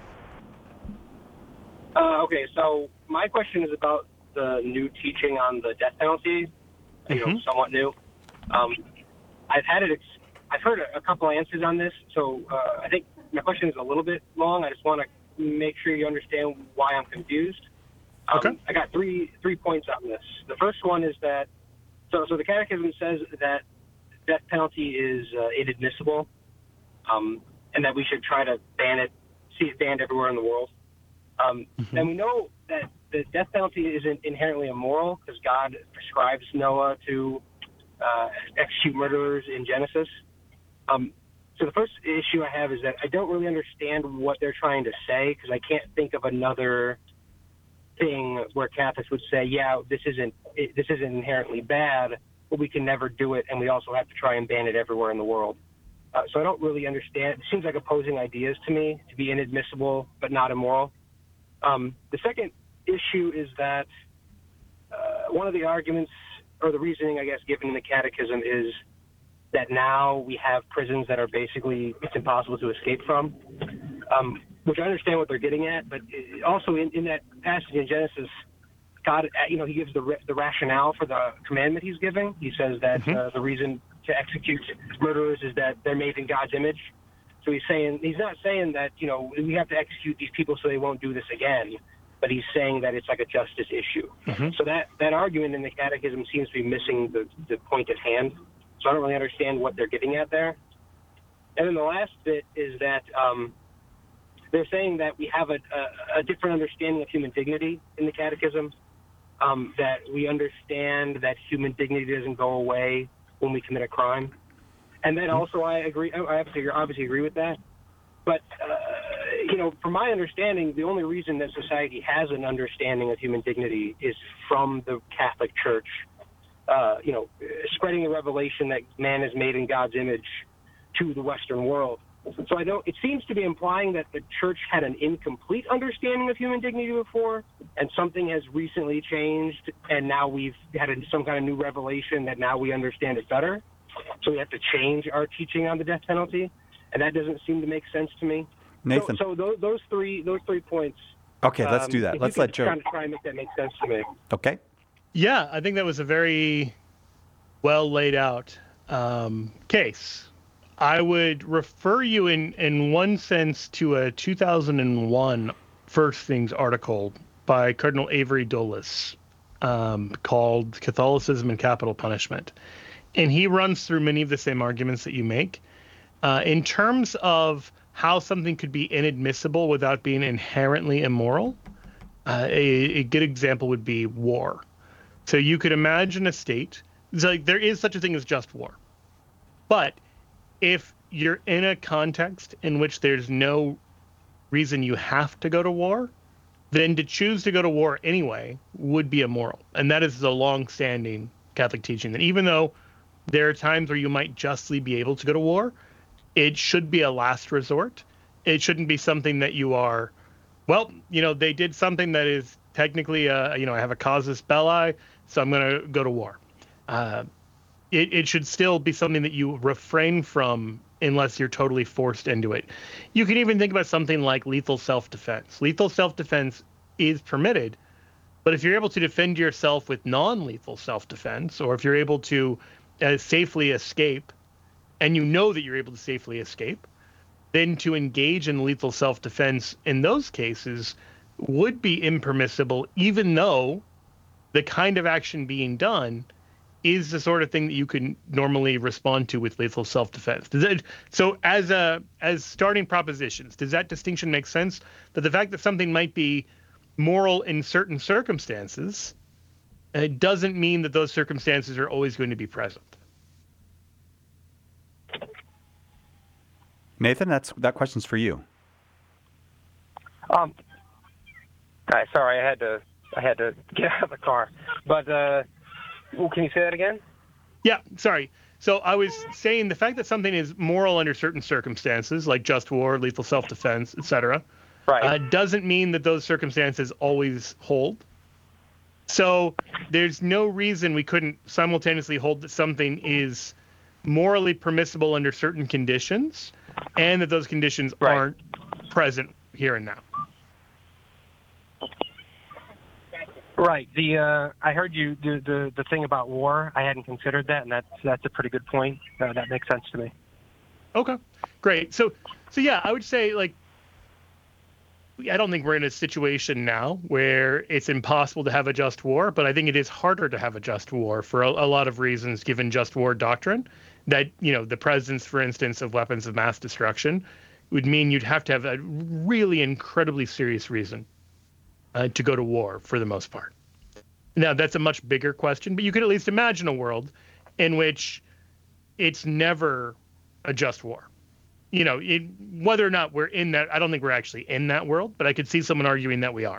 Uh, okay, so my question is about the new teaching on the death penalty, you know, Mm-hmm. somewhat new. Um, I've had it, ex- I've heard a, a couple answers on this, so uh, I think my question is a little bit long. I just want to make sure you understand why I'm confused. Um, Okay. I got three three points on this. The first one is that, so so the Catechism says that death penalty is uh, inadmissible, um, and that we should try to ban it, see it banned everywhere in the world. Um, Mm-hmm. And we know that the death penalty isn't inherently immoral because God prescribes Noah to uh, execute murderers in Genesis. Um, so the first issue I have is that I don't really understand what they're trying to say because I can't think of another thing where Catholics would say, yeah, this isn't it, this isn't inherently bad, but we can never do it, and we also have to try and ban it everywhere in the world. Uh, so I don't really understand. It seems like opposing ideas to me, to be inadmissible but not immoral. Um, the second issue is that uh, one of the arguments, or the reasoning, I guess, given in the Catechism is that now we have prisons that are basically, it's impossible to escape from, um, which I understand what they're getting at, but it, also in, in that passage in Genesis, God, you know, he gives the the rationale for the commandment he's giving. He says that Mm-hmm. uh, the reason to execute murderers is that they're made in God's image. So he's saying, he's not saying that, you know, we have to execute these people so they won't do this again, but he's saying that it's like a justice issue. Mm-hmm. So that, that argument in the Catechism seems to be missing the, the point at hand. So I don't really understand what they're getting at there. And then the last bit is that um, they're saying that we have a, a, a different understanding of human dignity in the Catechism, um, that we understand that human dignity doesn't go away when we commit a crime. And then also I agree, I obviously, obviously agree with that. But, uh, you know, from my understanding, the only reason that society has an understanding of human dignity is from the Catholic Church, uh, you know, spreading the revelation that man is made in God's image to the Western world. So I don't, it seems to be implying that the Church had an incomplete understanding of human dignity before, and something has recently changed, and now we've had a, some kind of new revelation that now we understand it better. So we have to change our teaching on the death penalty, and that doesn't seem to make sense to me. Nathan. So, so those, those three those three points. Okay, let's um, do that. if Let's you let could Joe. Kind of try and make that make sense to me. Okay. Yeah, I think that was a very well laid out um, case. I would refer you in, in one sense to a two thousand one First Things article by Cardinal Avery Dulles um, called Catholicism and Capital Punishment. And he runs through many of the same arguments that you make. Uh, in terms of how something could be inadmissible without being inherently immoral, uh, a, a good example would be war. So you could imagine a state, so like there is such a thing as just war. But if you're in a context in which there's no reason you have to go to war, then to choose to go to war anyway would be immoral. And that is the long-standing Catholic teaching, that even though there are times where you might justly be able to go to war, it should be a last resort. It shouldn't be something that you are, well, you know, they did something that is technically, uh, you know, I have a casus belli, so I'm going to go to war. Uh, it, it should still be something that you refrain from unless you're totally forced into it. You can even think about something like lethal self-defense. Lethal self-defense is permitted, but if you're able to defend yourself with non-lethal self-defense, or if you're able to uh, safely escape, and you know that you're able to safely escape, then to engage in lethal self-defense in those cases would be impermissible, even though the kind of action being done is the sort of thing that you can normally respond to with lethal self-defense. Does it, so as a as starting propositions, does that distinction make sense? That the fact that something might be moral in certain circumstances, it doesn't mean that those circumstances are always going to be present. Nathan, that's that question's for you. Um, all right, sorry, I had to I had to get out of the car. But uh, well, can you say that again? Yeah, sorry. So I was saying the fact that something is moral under certain circumstances, like just war, lethal self-defense, et cetera, right. uh, doesn't mean that those circumstances always hold. So there's no reason we couldn't simultaneously hold that something is morally permissible under certain conditions, and that those conditions right. aren't present here and now. Right. The uh, I heard you do the the thing about war. I hadn't considered that, and that's that's a pretty good point. Uh, that makes sense to me. Okay, great. So, so yeah, I would say like, I don't think we're in a situation now where it's impossible to have a just war, but I think it is harder to have a just war for a, a lot of reasons, given just war doctrine. That, you know, the presence, for instance, of weapons of mass destruction would mean you'd have to have a really incredibly serious reason uh, to go to war for the most part. Now, that's a much bigger question, but you could at least imagine a world in which it's never a just war. You know, it, whether or not we're in that, I don't think we're actually in that world, but I could see someone arguing that we are.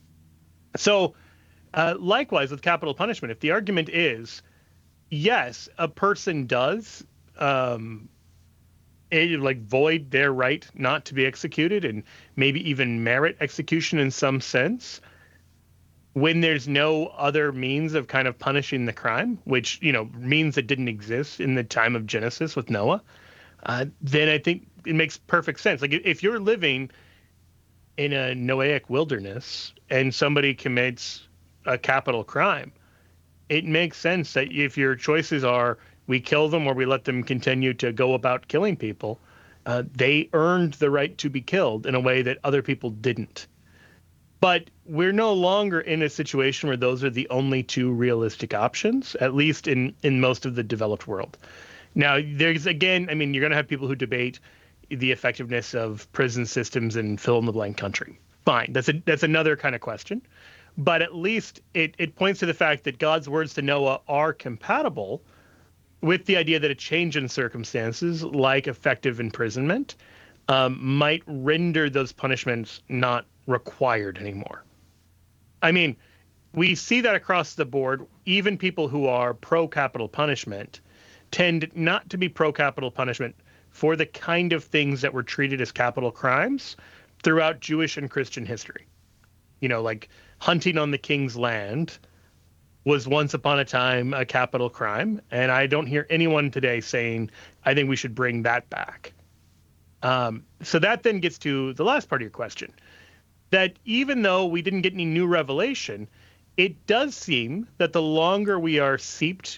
So, uh, likewise with capital punishment, if the argument is, yes, a person does um, it, like void their right not to be executed and maybe even merit execution in some sense, when there's no other means of kind of punishing the crime, which, you know, means that didn't exist in the time of Genesis with Noah, uh, then I think it makes perfect sense. Like if you're living in a Noahic wilderness and somebody commits a capital crime, it makes sense that if your choices are we kill them or we let them continue to go about killing people, uh, they earned the right to be killed in a way that other people didn't. But we're no longer in a situation where those are the only two realistic options, at least in, in most of the developed world. Now, there's, again, I mean, you're going to have people who debate the effectiveness of prison systems in fill-in-the-blank country. Fine. That's a, that's another kind of question. But at least it, it points to the fact that God's words to Noah are compatible with the idea that a change in circumstances, like effective imprisonment, um, might render those punishments not required anymore. I mean, we see that across the board. Even people who are pro-capital punishment tend not to be pro-capital punishment for the kind of things that were treated as capital crimes throughout Jewish and Christian history. You know, like hunting on the king's land was once upon a time a capital crime, and I don't hear anyone today saying, I think we should bring that back. Um, so that then gets to the last part of your question, that even though we didn't get any new revelation, it does seem that the longer we are seeped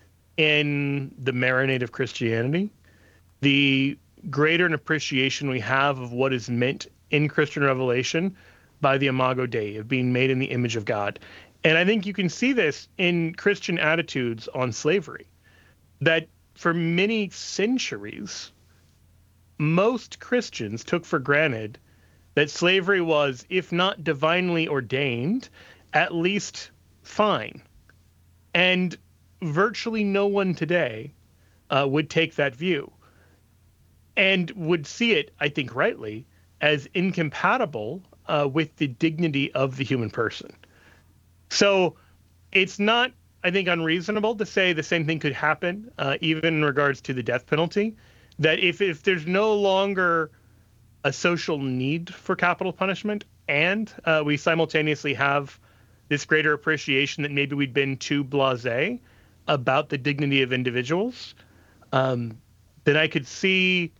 in the marinade of Christianity, the greater an appreciation we have of what is meant in Christian revelation by the Imago Dei, of being made in the image of God. And I think you can see this in Christian attitudes on slavery, that for many centuries, most Christians took for granted that slavery was, if not divinely ordained, at least fine. And virtually no one today uh, would take that view and would see it, I think rightly, as incompatible uh, with the dignity of the human person. So it's not, I think, unreasonable to say the same thing could happen, uh, even in regards to the death penalty, that if, if there's no longer a social need for capital punishment and uh, we simultaneously have this greater appreciation that maybe we'd been too blasé about the dignity of individuals, um, then I could see,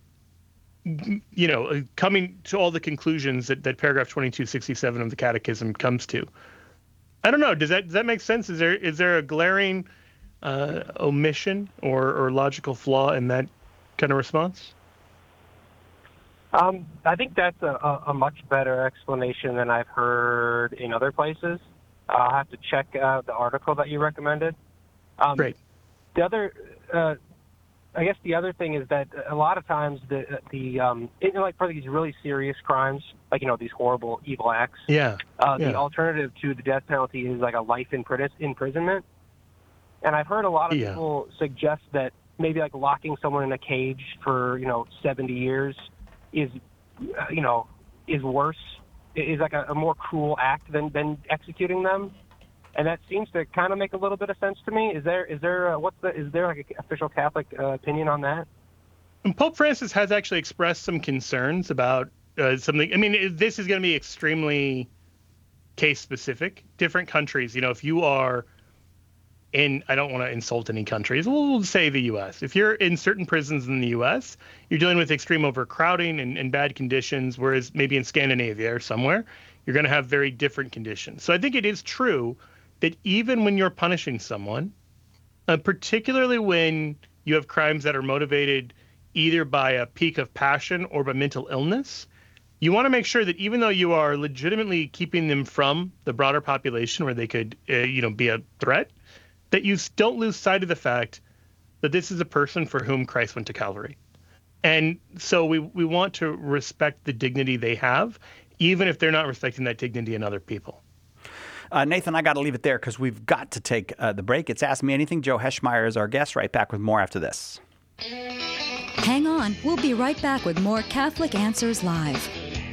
you know, coming to all the conclusions that, that paragraph twenty-two sixty-seven of the Catechism comes to. I don't know. Does that does that make sense? Is there is there a glaring uh, omission or, or logical flaw in that kind of response? Um, I think that's a, a much better explanation than I've heard in other places. I'll have to check out the article that you recommended. Um, Great. The other, uh, I guess the other thing is that a lot of times the the um, it, like for these really serious crimes, like, you know, these horrible evil acts. Yeah. Uh, yeah. The alternative to the death penalty is like a life impris- imprisonment. And I've heard a lot of yeah. people suggest that maybe like locking someone in a cage for, you know, seventy years is, uh, you know, is worse, is like a, a more cruel act than, than executing them. And that seems to kind of make a little bit of sense to me. Is there, is there, uh, what's the, is there like an official Catholic uh, opinion on that? And Pope Francis has actually expressed some concerns about uh, something. I mean, this is going to be extremely case specific. Different countries, you know, if you are in, I don't want to insult any countries, we'll say the U S. If you're in certain prisons in the U S, you're dealing with extreme overcrowding and, and bad conditions, whereas maybe in Scandinavia or somewhere, you're going to have very different conditions. So I think it is true that even when you're punishing someone, uh, particularly when you have crimes that are motivated either by a peak of passion or by mental illness, you want to make sure that even though you are legitimately keeping them from the broader population where they could, uh, you know, be a threat, that you don't lose sight of the fact that this is a person for whom Christ went to Calvary. And so we, we want to respect the dignity they have, even if they're not respecting that dignity in other people. Uh, Nathan, I got to leave it there because we've got to take uh, the break. It's Ask Me Anything. Joe Heschmeyer is our guest. Right back with more after this. Hang on. We'll be right back with more Catholic Answers Live.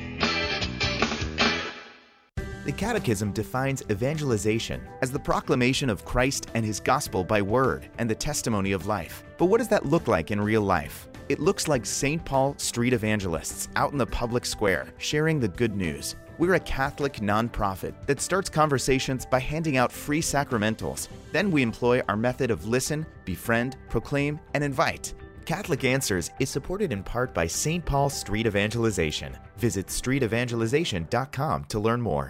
The Catechism defines evangelization as the proclamation of Christ and His gospel by word and the testimony of life. But what does that look like in real life? It looks like Saint Paul street evangelists out in the public square sharing the good news. We're a Catholic nonprofit that starts conversations by handing out free sacramentals. Then we employ our method of listen, befriend, proclaim, and invite. Catholic Answers is supported in part by Saint Paul Street Evangelization. Visit street evangelization dot com to learn more.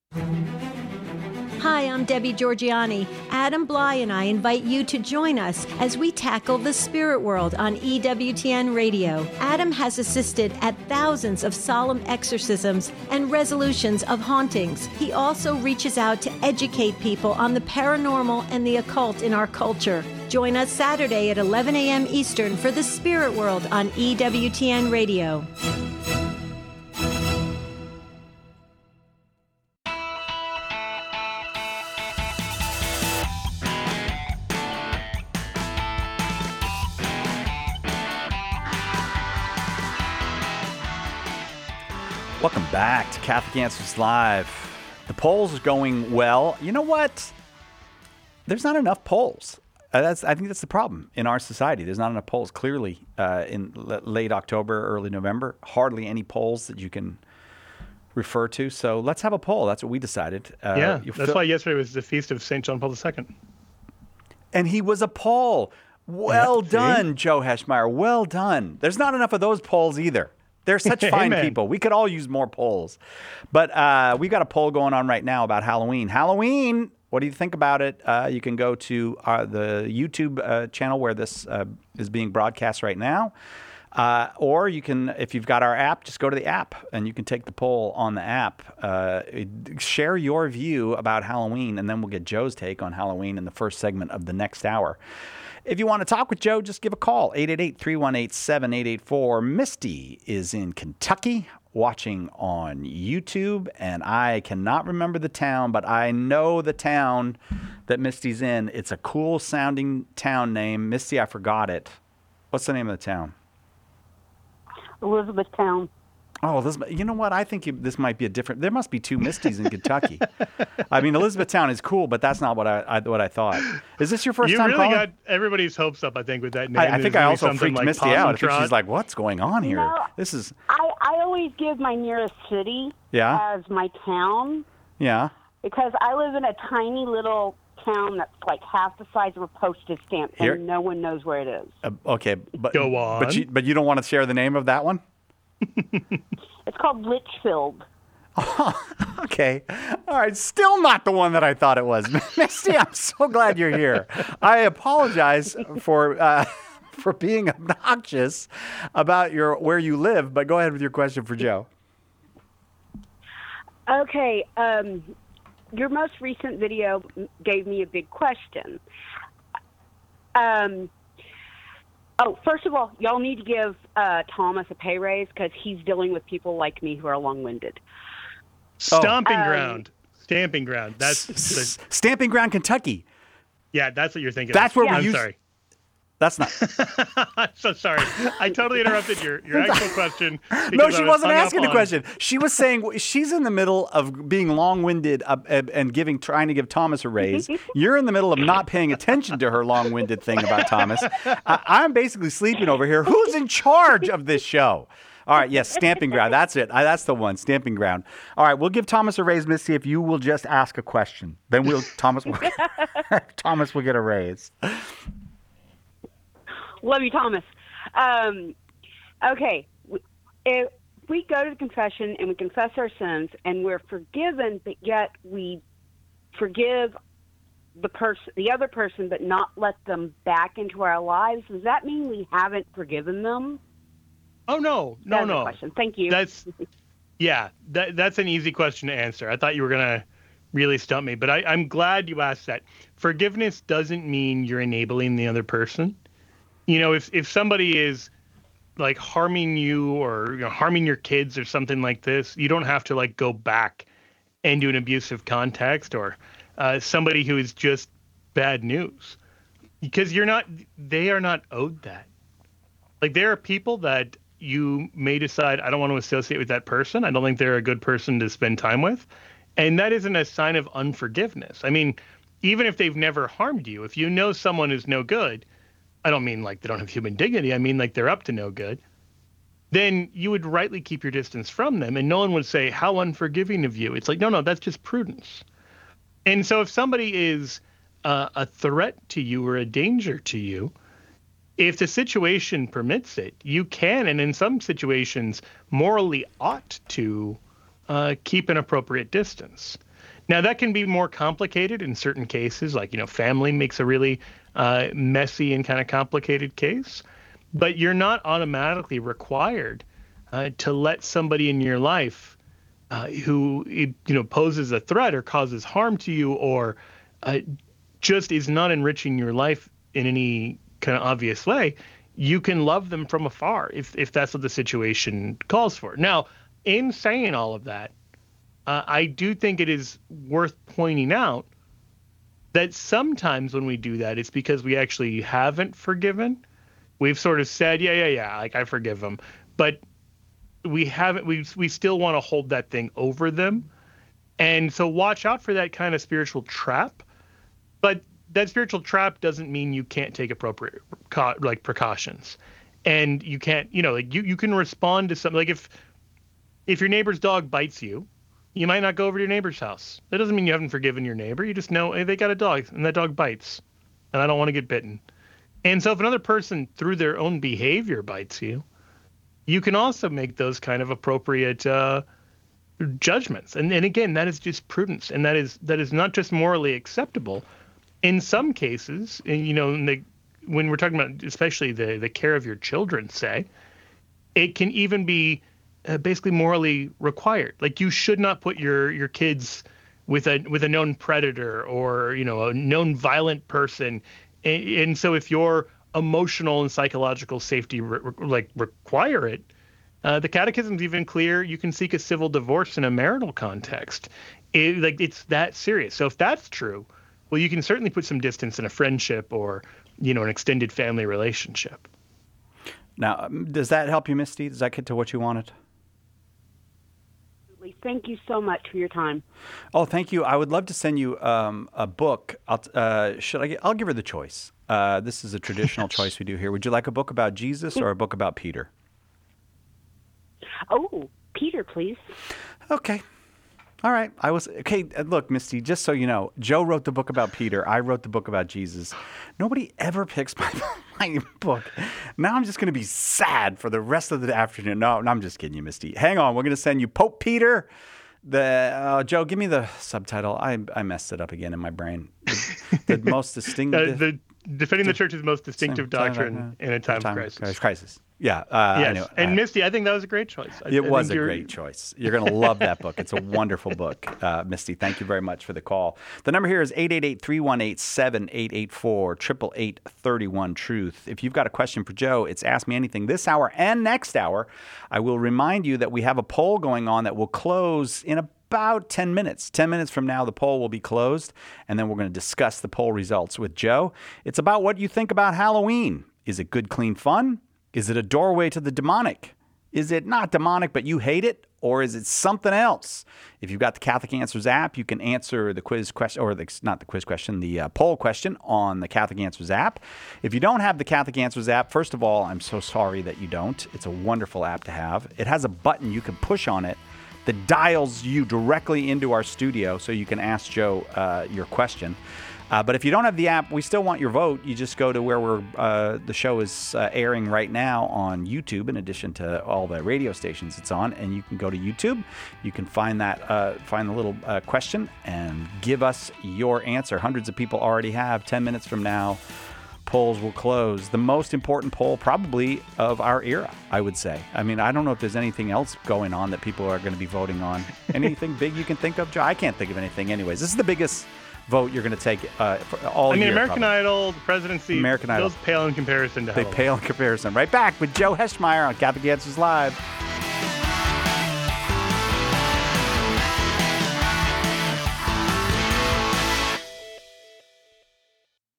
Hi, I'm Debbie Georgiani. Adam Bly and I invite you to join us as we tackle the spirit world on E W T N Radio. Adam has assisted at thousands of solemn exorcisms and resolutions of hauntings. He also reaches out to educate people on the paranormal and the occult in our culture. Join us Saturday at eleven a.m. Eastern for the Spirit World on E W T N Radio. Welcome back to Catholic Answers Live. The polls are going well. You know what? There's not enough polls. Uh, that's I think that's the problem in our society. There's not enough polls. Clearly, uh, in l- late October, early November, hardly any polls that you can refer to. So let's have a poll. That's what we decided. Uh, yeah, that's feel- why yesterday was the feast of Saint John Paul the Second. And he was a poll. Well Yeah, done, Joe Heschmeyer. Well done. There's not enough of those polls either. They're such fine Amen. people. We could all use more polls. But uh, we've got a poll going on right now about Halloween. Halloween, what do you think about it? Uh, you can go to uh, the YouTube uh, channel where this uh, is being broadcast right now. Uh, or you can, if you've got our app, just go to the app and you can take the poll on the app. Uh, share your view about Halloween, and then we'll get Joe's take on Halloween in the first segment of the next hour. If you want to talk with Joe, just give a call, eight eight eight, three one eight, seven eight eight four. Misty is in Kentucky watching on YouTube, and I cannot remember the town, but I know the town that Misty's in. It's a cool-sounding town name. Misty, I forgot it. What's the name of the town? Elizabethtown. Oh, this, you know what? I think you, this might be a different. There must be two Misties in Kentucky. I mean, Elizabethtown is cool, but that's not what I, I what I thought. Is this your first you time really calling? got everybody's hopes up, I think, with that name. I, I think There's I gonna be also something freaked like Misty Possum out. I think Trot. she's like, "What's going on here? No, this is." I, I always give my nearest city Yeah? as my town Yeah. because I live in a tiny little town that's like half the size of a postage stamp, Here- and no one knows where it is. Uh, okay, but Go on. But you, but you don't want to share the name of that one? It's called Litchfield. Okay. All right. Still not the one that I thought it was. Misty, I'm so glad you're here. I apologize for uh, for being obnoxious about your where you live, but go ahead with your question for Joe. Okay, um, your most recent video gave me a big question. Um, oh, first of all, y'all need to give uh, Thomas a pay raise because he's dealing with people like me who are long-winded. Stomping Um, ground. Stamping ground. That's the, Stamping Ground, Kentucky. yeah, that's what you're thinking. That's of. where we I'm use- sorry. That's not. I'm so sorry. I totally interrupted your, your actual question. No, because she I was wasn't hung up asking the on- question. She was saying she's in the middle of being long-winded uh, and and giving, trying to give Thomas a raise. You're in the middle of not paying attention to her long-winded thing about Thomas. I, I'm basically sleeping over here. Who's in charge of this show? All right, yes, stamping ground. That's it. I, that's the one, stamping ground. All right, we'll give Thomas a raise, Misty, if you will just ask a question. Then we'll Thomas will Thomas will get a raise. Love you, Thomas. Um, okay, if we go to the confession and we confess our sins and we're forgiven, but yet we forgive the person, the other person, but not let them back into our lives, does that mean we haven't forgiven them? Oh no, no, That's no. a question. Thank you. That's yeah, that that's an easy question to answer. I thought you were gonna really stump me, but I, I'm glad you asked that. Forgiveness doesn't mean you're enabling the other person. You know, if if somebody is like harming you or you know, harming your kids or something like this, you don't have to like go back and do an abusive context or uh, somebody who is just bad news, because you're not. They are not owed that. Like there are people that you may decide, I don't want to associate with that person. I don't think they're a good person to spend time with. And that isn't a sign of unforgiveness. I mean, even if they've never harmed you, if you know someone is no good, I don't mean like they don't have human dignity. I mean like they're up to no good. Then you would rightly keep your distance from them. And no one would say, how unforgiving of you. It's like, no, no, that's just prudence. And so if somebody is uh, a threat to you or a danger to you, if the situation permits it, you can, and in some situations, morally ought to uh, keep an appropriate distance. Now, that can be more complicated in certain cases, like, you know, family makes a really uh, messy and kind of complicated case. But you're not automatically required uh, to let somebody in your life uh, who, you know, poses a threat or causes harm to you or uh, just is not enriching your life in any kind of obvious way. You can love them from afar if if that's what the situation calls for. Now, in saying all of that, uh, I do think it is worth pointing out that sometimes when we do that, it's because we actually haven't forgiven. We've sort of said, yeah, yeah, yeah, like I forgive them, but we haven't. We we still want to hold that thing over them, and so watch out for that kind of spiritual trap. But that spiritual trap doesn't mean you can't take appropriate like precautions, and you can't, you know, like you, you can respond to something. Like if if your neighbor's dog bites you, you might not go over to your neighbor's house. That doesn't mean you haven't forgiven your neighbor. You just know, hey, they got a dog and that dog bites, and I don't want to get bitten. And so if another person through their own behavior bites you, you can also make those kind of appropriate uh, judgments. And and again, that is just prudence, and that is that is not just morally acceptable. In some cases, and you know, in the, when we're talking about especially the, the care of your children, say, it can even be uh, basically morally required. Like you should not put your, your kids with a with a known predator or, you know, a known violent person. And, and so if your emotional and psychological safety re, re, like require it, uh, the catechism's even clear. You can seek a civil divorce in a marital context. It, like it's that serious. So if that's true, well, you can certainly put some distance in a friendship or, you know, an extended family relationship. Now, does that help you, Misty? Does that get to what you wanted? Thank you so much for your time. Oh, thank you. I would love to send you um, a book. I'll, uh, should I? Get, I'll give her the choice. Uh, this is a traditional choice we do here. Would you like a book about Jesus or a book about Peter? Oh, Peter, please. Okay. All right. I was okay. Look, Misty, just so you know, Joe wrote the book about Peter. I wrote the book about Jesus. Nobody ever picks my, my book. Now I'm just going to be sad for the rest of the afternoon. No, no, I'm just kidding you, Misty. Hang on. We're going to send you Pope Peter. The uh, Joe, give me the subtitle. I I messed it up again in my brain. The, the most distinctive. Uh, the defending the church's most distinctive doctrine in a time, time of crisis. Crisis. Yeah. Uh, yes. I know. And uh, Misty, I think that was a great choice. I, it I was a you're... great choice. You're going to love that book. It's a wonderful book. Uh, Misty, thank you very much for the call. The number here is eight eight eight, three one eight, seven eight eight four, eight eight eight, three one, truth. If you've got a question for Joe, it's Ask Me Anything this hour and next hour. I will remind you that we have a poll going on that will close in about ten minutes. ten minutes from now, the poll will be closed, and then we're going to discuss the poll results with Joe. It's about what you think about Halloween. Is it good, clean fun? Is it a doorway to the demonic? Is it not demonic, but you hate it? or is it something else? If you've got the Catholic Answers app, you can answer the quiz question, or the, not the quiz question, the uh, poll question on the Catholic Answers app. If you don't have the Catholic Answers app, first of all, I'm so sorry that you don't. It's a wonderful app to have. It has a button you can push on it that dials you directly into our studio so you can ask Joe uh, your question. Uh, but if you don't have the app, we still want your vote. You just go to where we're, uh, the show is uh, airing right now on YouTube, in addition to all the radio stations it's on. And you can go to YouTube. You can find that, uh, find the little uh, question and give us your answer. Hundreds of people already have. Ten minutes from now, polls will close. The most important poll probably of our era, I would say. I mean, I don't know if there's anything else going on that people are going to be voting on. Anything big you can think of, Joe? I can't think of anything anyways. This is the biggest vote you're going to take uh, for all I mean, year, American probably. Idol, the presidency, American Idol. those pale in comparison to They Halloween. pale in comparison. Right back with Joe Heschmeyer on Catholic Answers Live.